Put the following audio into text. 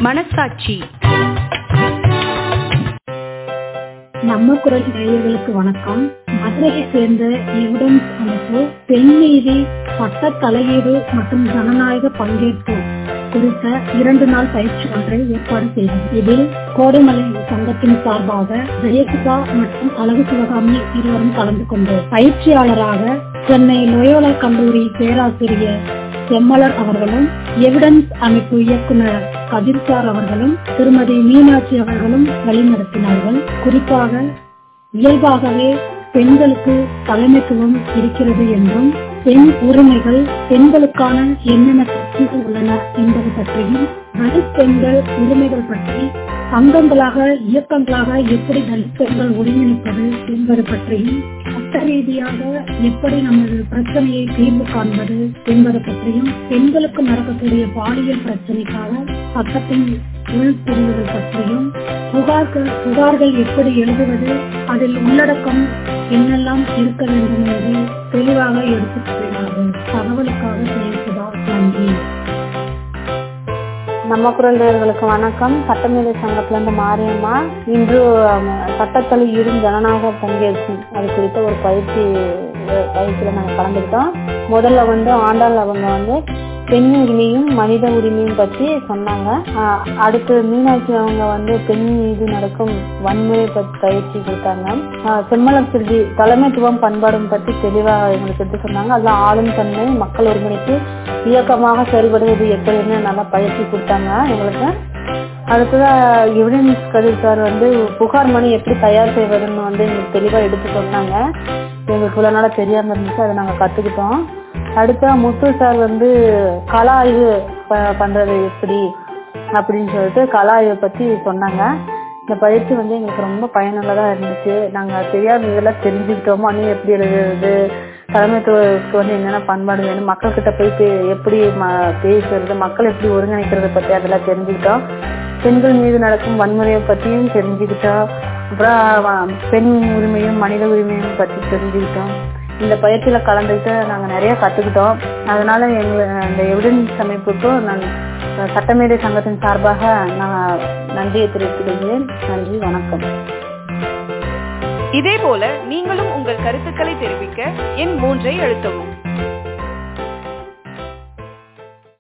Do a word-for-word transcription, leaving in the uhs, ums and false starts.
மனசாட்சி. நம்ம குரல் நேயர்களுக்கு வணக்கம். மதுரையை சேர்ந்த எவிடன்ஸ் அமைப்பு பெண் நீதி, சட்ட தலையீடு மற்றும் ஜனநாயக பங்கேற்பு குறித்த இரண்டு நாள் பயிற்சி ஒன்றை ஏற்பாடு செய்தது. இதில் கோடைமலை சங்கத்தின் சார்பாக ஜெயசுதா மற்றும் அழகு சிவகாமி இருவரும் கலந்து கொண்டோம். பயிற்சியாளராக சென்னை லோயோலா கல்லூரி பேராசிரியர் செம்மலர் அவர்களும், எவிடன்ஸ் அமைப்பு இயக்குனர் கதிர்சார் அவர்களும், திருமதி மீனாட்சி அவர்களும் வழிநடத்தினார்கள். குறிப்பாக இயல்பாகவே பெண்களுக்கு தலைமைத்துவம் இருக்கிறது என்றும், பெண் உரிமைகள், பெண்களுக்கான என்னென்ன பிரச்சனைகள் உள்ளன என்பது பற்றியும், தலித் பெண்கள் உரிமைகள் பற்றி சங்கங்களாக இயக்கங்களாக எப்படி தலித் பெண்கள் ஒருங்கிணைப்பது என்பது பற்றியும், சட்ட ரீதியாக எப்படி நமது பிரச்சனையை தீர்வு காண்பது என்பது பற்றியும், பெண்களுக்கு நடக்கக்கூடிய பாலியல் பிரச்சனைக்காக சட்டத்தின் உள்பிரிவுகள் பற்றியும், புகார்கள் புகார்கள் எப்படி எழுதுவது, அதில் உள்ளடக்கம் என்னெல்லாம் இருக்க வேண்டும் என்று தெளிவாக எடுத்துக் கூறினார்கள். தகவலுக்காக செய்யப்பதா நன்றி. நம்ம குரல் நேயர்களுக்கு வணக்கம். சட்டமேதை சங்கத்திலிருந்து மாரியம்மா. இன்று சட்டத்தொழி இரும் ஜனநாயக பங்கேற்கும் அது குறித்த ஒரு பயிற்சி பயிற்சியில நாங்கள் கலந்துக்கிட்டோம். முதல்ல வந்து ஆண்டாள் அவங்க வந்து பெண் உரிமையும் மனித உரிமையும் பற்றி சொன்னாங்க. அடுத்து மீனாட்சி அவங்க வந்து பெண் மீது நடக்கும் வன்முறை பற்றி பயிற்சி கொடுத்தாங்க. செம்மலர் செல்வி தலைமைத்துவம் பண்பாடும் பற்றி தெளிவாக எங்களுக்கு எடுத்து சொன்னாங்க. அதெல்லாம் ஆளும் தன்மை, மக்கள் ஒருங்கிணைப்பு இயக்கமாக செயல்படுவது எப்படின்னு நல்லா பயிற்சி கொடுத்தாங்க எங்களுக்கு. அடுத்ததான் எவிடன்ஸ் கதிர்சார் வந்து புகார் மனு எப்படி தயார் செய்வதுன்னு வந்து எங்களுக்கு தெளிவாக எடுத்து சொன்னாங்க. எங்களுக்கு இவ்வளோ நாளாக தெரியாமல் இருந்துச்சு, அதை நாங்கள் கற்றுக்கிட்டோம். அடுத்த முத்து சார் வந்து கள ஆய்வு பண்றது எப்படி அப்படின்னு சொல்லிட்டு கள ஆய்வை பற்றி சொன்னாங்க. இந்த பயிற்சி வந்து எங்களுக்கு ரொம்ப பயனுள்ளதாக இருந்துச்சு. நாங்கள் தெரியாத இதெல்லாம் தெரிஞ்சுக்கிட்டோம். மணி எப்படி எழுதுறது, தலைமைத்துவத்துக்கு வந்து என்னென்ன பண்பாடு வேணும், மக்கள்கிட்ட போய் எப்படி பேசுறது, மக்கள் எப்படி ஒருங்கிணைக்கிறத பற்றி அதெல்லாம் தெரிஞ்சுக்கிட்டோம். பெண்கள் மீது நடக்கும் வன்முறையை பற்றியும் தெரிஞ்சுக்கிட்டோம். அப்புறம் பெண் உரிமையும் மனித உரிமையும் பற்றி தெரிஞ்சுக்கிட்டோம். இந்த பயிற்சியில கலந்துக்கிட்டு நாங்கள் நிறைய கற்றுக்கிட்டோம். அதனால எங்க இந்த எவிடன்ஸ் அமைப்புக்கும் நான் சட்டமேதை சங்கத்தின் சார்பாக நான் நன்றியை தெரிவித்துக்கொள்கிறேன். நன்றி, வணக்கம். இதே போல நீங்களும் உங்கள் கருத்துக்களை தெரிவிக்க எண் மூன்றை அழுத்தவும்.